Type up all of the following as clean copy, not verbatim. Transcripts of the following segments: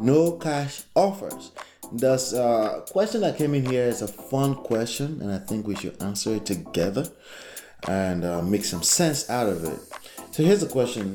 no cash offers. This question that came in here is a fun question, and I think we should answer it together and make some sense out of it. So here's the question.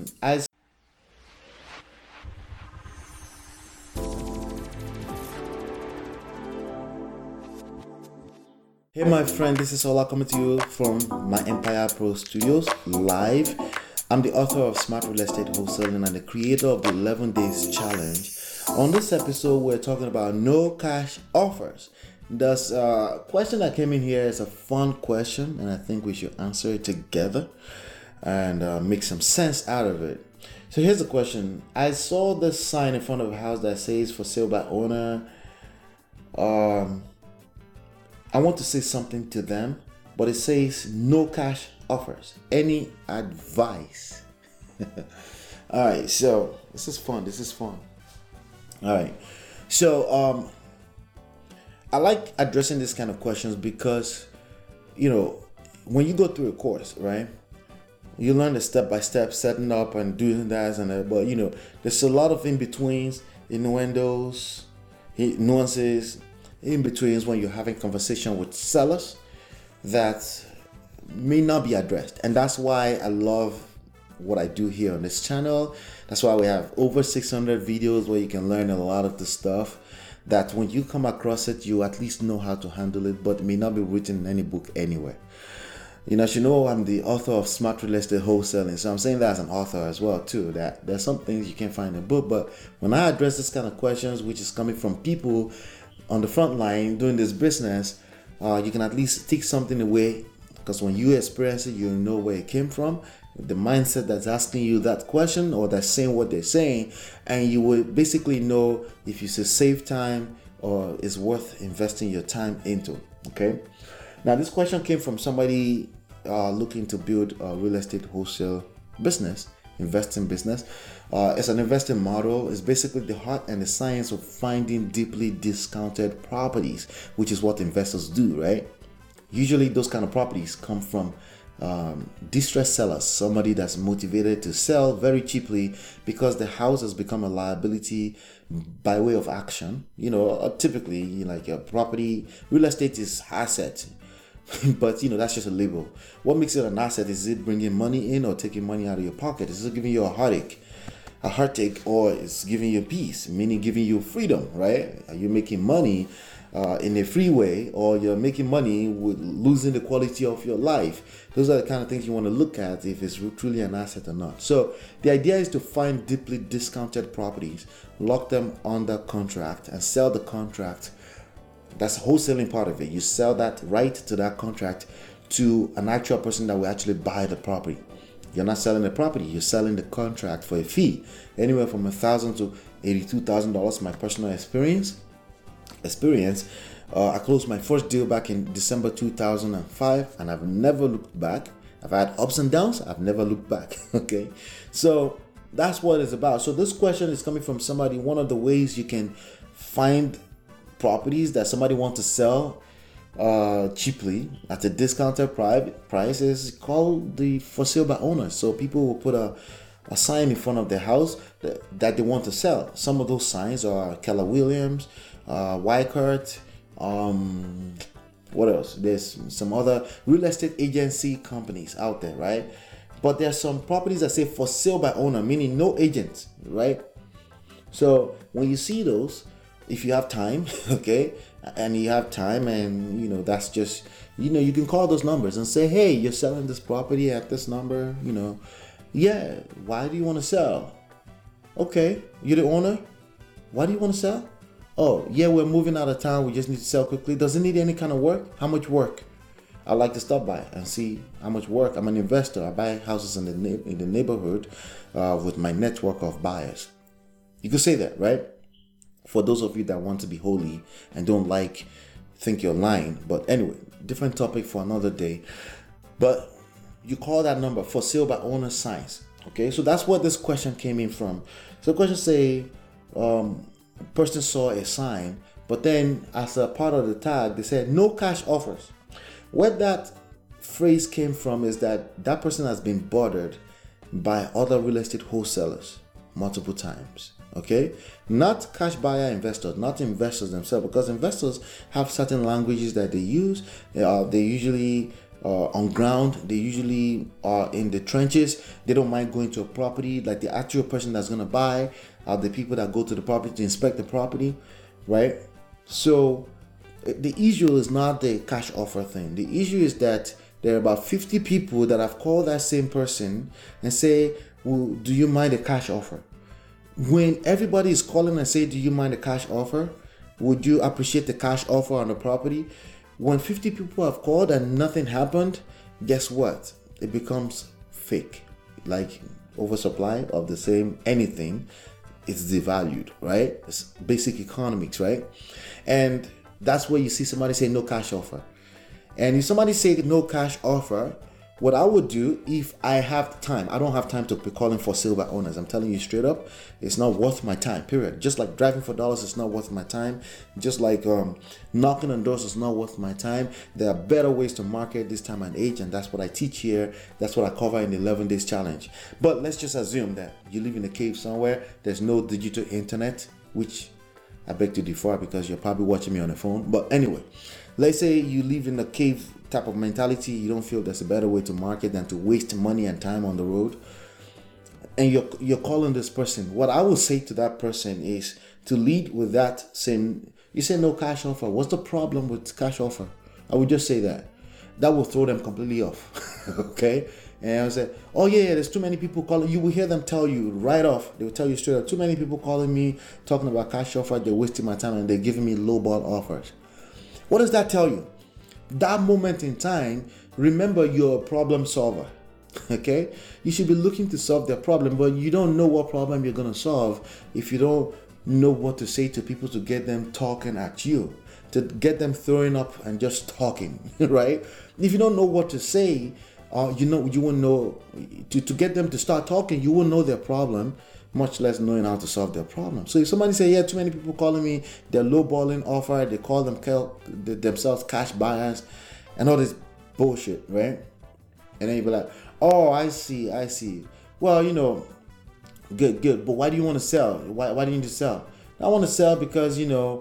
Hey my friend, this is Ola coming to you from my Empire Pro Studios live. I'm the author of Smart Real Estate Wholesaling and the creator of the 11 Days Challenge. On this episode, we're talking about no cash offers. This question that came in here is a fun question, and I think we should answer it together and make some sense out of it. So here's the question. I saw this sign in front of a house that says for sale by owner. I want to say something to them, but it says no cash offers. Any advice? All right, so this is fun. All right, so I like addressing this kind of questions because, when you go through a course, right, you learn the step-by-step setting up and doing that, but there's a lot of in-betweens, innuendos, nuances, in-betweens when you're having conversation with sellers that may not be addressed. And that's why I love what I do here on this channel. That's why we have over 600 videos where you can learn a lot of the stuff that when you come across it, you at least know how to handle it, but it may not be written in any book anywhere. As you know, I'm the author of Smart Real Estate Wholesaling, so I'm saying that as an author as well too, that there's some things you can't find in a book. But when I address this kind of questions, which is coming from people on the front line doing this business, you can at least take something away, because when you experience it, you know where it came from, the mindset that's asking you that question or that's saying what they're saying, and you will basically know if you should save time or it's worth investing your time into. Okay, now this question came from somebody looking to build a real estate wholesale business, investing business. It's an investing model. It's basically the art and the science of finding deeply discounted properties, which is what investors do, right? Usually those kind of properties come from distressed sellers, somebody that's motivated to sell very cheaply because the house has become a liability by way of action. Typically, like a property, real estate is asset. But that's just a label. What makes it an asset? Is it bringing money in or taking money out of your pocket? Is it giving you a heartache, or it's giving you peace, meaning giving you freedom, right? Are you making money in a free way, or you're making money with losing the quality of your life? Those are the kind of things you want to look at if it's truly an asset or not. So the idea is to find deeply discounted properties, lock them under contract, and sell the contract. That's the wholesaling part of it. You sell that right to that contract to an actual person that will actually buy the property. You're not selling the property, you're selling the contract for a fee, anywhere from $1,000 to $82,000. My personal experience. I closed my first deal back in December 2005, and I've never looked back. I've had ups and downs. I've never looked back. Okay, so that's what it's about. So this question is coming from somebody. One of the ways you can find properties that somebody wants to sell cheaply at a discounted price is called the for sale by owner. So people will put a sign in front of their house that they want to sell. Some of those signs are Keller Williams, Weichert, what else? There's some other real estate agency companies out there, right? But there's some properties that say for sale by owner, meaning no agent, right? So when you see those, if you have time, okay, and that's just, you can call those numbers and say, hey, you're selling this property at this number, yeah, why do you want to sell? Okay, you're the owner, why do you want to sell? Oh, yeah, we're moving out of town, we just need to sell quickly. Does it need any kind of work? How much work? I'd like to stop by and see how much work. I'm an investor. I buy houses in the neighborhood with my network of buyers. You could say that, right? For those of you that want to be holy and don't think you're lying. But anyway, different topic for another day. But you call that number for sale by owner signs. Okay, so that's what this question came in from. So the question say, person saw a sign, but then as a part of the tag, they said no cash offers. Where that phrase came from is that person has been bothered by other real estate wholesalers multiple times. Okay, not cash buyer investors, not investors themselves, because investors have certain languages that they use. They usually on ground, they usually are in the trenches. They don't mind going to a property. Like the actual person that's going to buy are the people that go to the property to inspect the property, right? So the issue is not the cash offer thing. The issue is that there are about 50 people that have called that same person and say, well, do you mind a cash offer? When everybody is calling and say, do you mind a cash offer? Would you appreciate the cash offer on the property? When 50 people have called and nothing happened, guess what? It becomes fake. Like oversupply of the same anything is devalued, right? It's basic economics, right? And that's where you see somebody say no cash offer. And if somebody say no cash offer, what I would do if I have time, I don't have time to be calling for sale by owners. I'm telling you straight up, it's not worth my time, period. Just like driving for dollars, it's not worth my time. Just like knocking on doors is not worth my time. There are better ways to market this time and age, and that's what I teach here. That's what I cover in the 11 days challenge. But let's just assume that you live in a cave somewhere, there's no digital internet, which I beg to differ because you're probably watching me on the phone. But anyway, let's say you live in a cave type of mentality. You don't feel there's a better way to market than to waste money and time on the road, and you're calling this person. What I will say to that person is to lead with that same. You say no cash offer. What's the problem with cash offer? I would just say that will throw them completely off. Okay, and I say, oh yeah, there's too many people calling. You will hear them tell you right off. They will tell you straight up, too many people calling me talking about cash offer. They're wasting my time and they're giving me low ball offers. What does that tell you? That moment in time, remember you're a problem solver. Okay, you should be looking to solve their problem, but you don't know what problem you're going to solve if you don't know what to say to people to get them talking at you, to get them throwing up and just talking. Right? If you don't know what to say, you won't know to get them to start talking. You won't know their problem, much less knowing how to solve their problem. So if somebody say, yeah, too many people calling me, they're lowballing offer, they call themselves cash buyers and all this bullshit, right? And then you be like, oh, I see. Well, good. But why do you want to sell? Why do you need to sell? I want to sell because,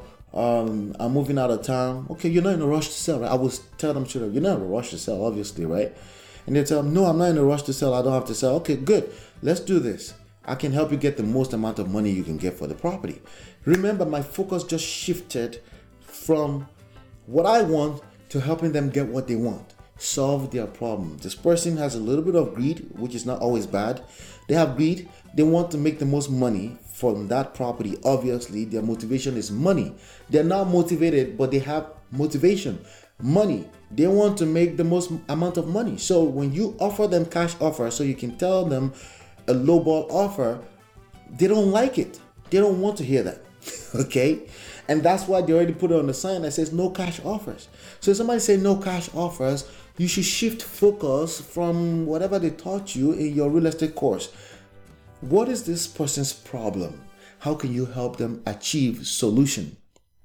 I'm moving out of town. Okay, you're not in a rush to sell, right? I will tell them, you're not in a rush to sell, obviously, right? And they tell them, no, I'm not in a rush to sell. I don't have to sell. Okay, good. Let's do this. I can help you get the most amount of money you can get for the property. Remember, my focus just shifted from what I want to helping them get what they want. Solve their problem. This person has a little bit of greed, which is not always bad. They have greed. They want to make the most money from that property. Obviously, their motivation is money. They're not motivated, but they have motivation. Money. They want to make the most amount of money. So when you offer them cash offer, so you can tell them a lowball offer, they don't like it. They don't want to hear that. Okay? And that's why they already put it on the sign that says no cash offers. So if somebody say no cash offers, you should shift focus from whatever they taught you in your real estate course. What is this person's problem? How can you help them achieve solution?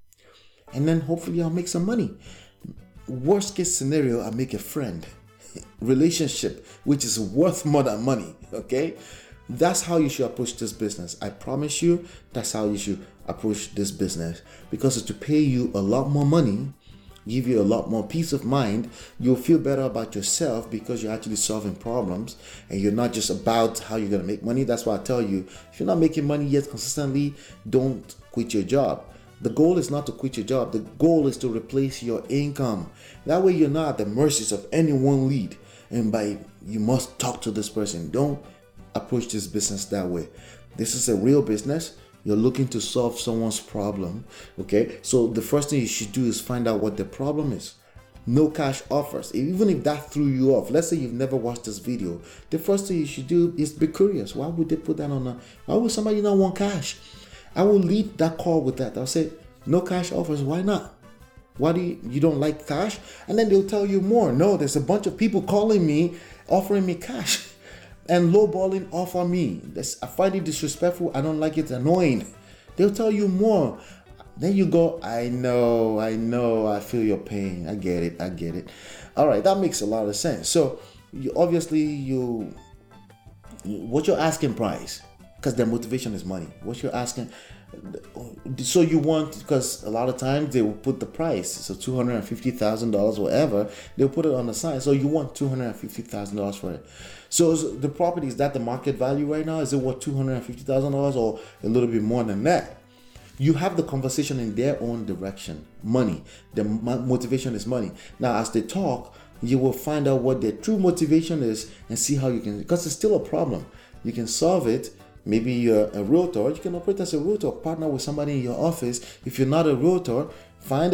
And then hopefully I'll make some money. Worst case scenario, I'll make a friend. Relationship, which is worth more than money. Okay, that's how you should approach this business. I promise you, that's how you should approach this business, because it's to pay you a lot more money, give you a lot more peace of mind. You'll feel better about yourself because you're actually solving problems and you're not just about how you're going to make money. That's why I tell you, if you're not making money yet consistently, don't quit your job. The goal is not to quit your job. The goal is to replace your income. That way you're not at the mercies of any one lead. And you must talk to this person. Don't approach this business that way. This is a real business. You're looking to solve someone's problem. Okay? So the first thing you should do is find out what the problem is. No cash offers. Even if that threw you off, let's say you've never watched this video, the first thing you should do is be curious. Why would they put that on why would somebody not want cash? I will lead that call with that. I'll say, no cash offers. Why not? Why do you don't like cash? And then they'll tell you more. No, there's a bunch of people calling me, offering me cash and lowballing offer me. I find it disrespectful. I don't like it. Annoying. They'll tell you more. Then you go, I know. I feel your pain. I get it. All right. That makes a lot of sense. So what's your asking price? because their motivation is money. What you're asking, so you want, because a lot of times they will put the price, so $250,000, whatever, they'll put it on the sign. So you want $250,000 for it. So the property, is that the market value right now? Is it worth $250,000 or a little bit more than that? You have the conversation in their own direction. Money. The motivation is money. Now, as they talk, you will find out what their true motivation is and see how you can, because it's still a problem. You can solve it. Maybe you're a realtor. You can operate as a realtor, partner with somebody in your office. If you're not a realtor, find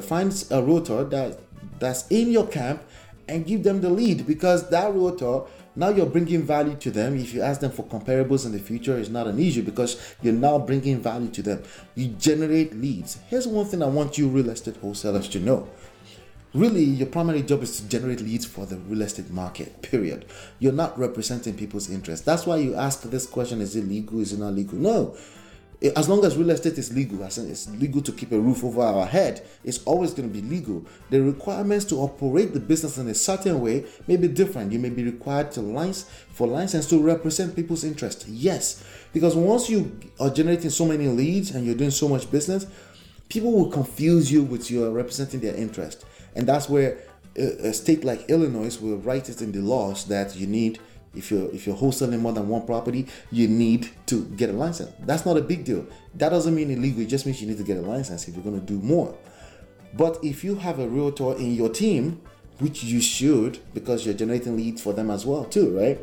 a realtor that's in your camp and give them the lead, because that realtor, now you're bringing value to them. If you ask them for comparables in the future, it's not an issue because you're now bringing value to them. You generate leads. Here's one thing I want you real estate wholesalers to know. Really, your primary job is to generate leads for the real estate market, period. You're not representing people's interests. That's why you ask this question, is it legal, is it not legal? No. As long as real estate is legal, as in it's legal to keep a roof over our head, it's always going to be legal. The requirements to operate the business in a certain way may be different. You may be required for license to represent people's interest. Yes, because once you are generating so many leads and you're doing so much business, people will confuse you with your representing their interest. And that's where a state like Illinois will write it in the laws that you need, if you're wholesaling more than one property, you need to get a license. That's not a big deal. That doesn't mean illegal. It just means you need to get a license if you're going to do more. But if you have a realtor in your team, which you should, because you're generating leads for them as well too, right?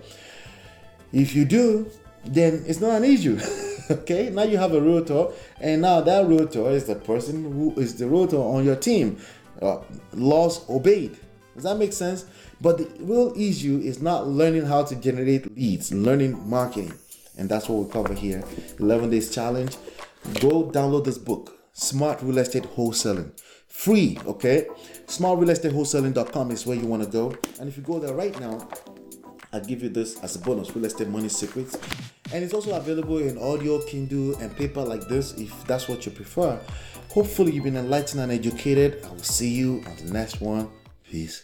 If you do, then it's not an issue. Okay, now you have a realtor, and now that realtor is the person who is the realtor on your team. Laws obeyed. Does that make sense? But the real issue is not learning how to generate leads, learning marketing. And that's what we cover here. 11 days challenge. Go download this book, Smart Real Estate Wholesaling. Free, okay? smartrealestatewholesaling.com is where you want to go. And if you go there right now, I'll give you this as a bonus, Real Estate Money Secrets. And it's also available in audio, Kindle, and paper like this, if that's what you prefer. Hopefully you've been enlightened and educated. I will see you on the next one. Peace.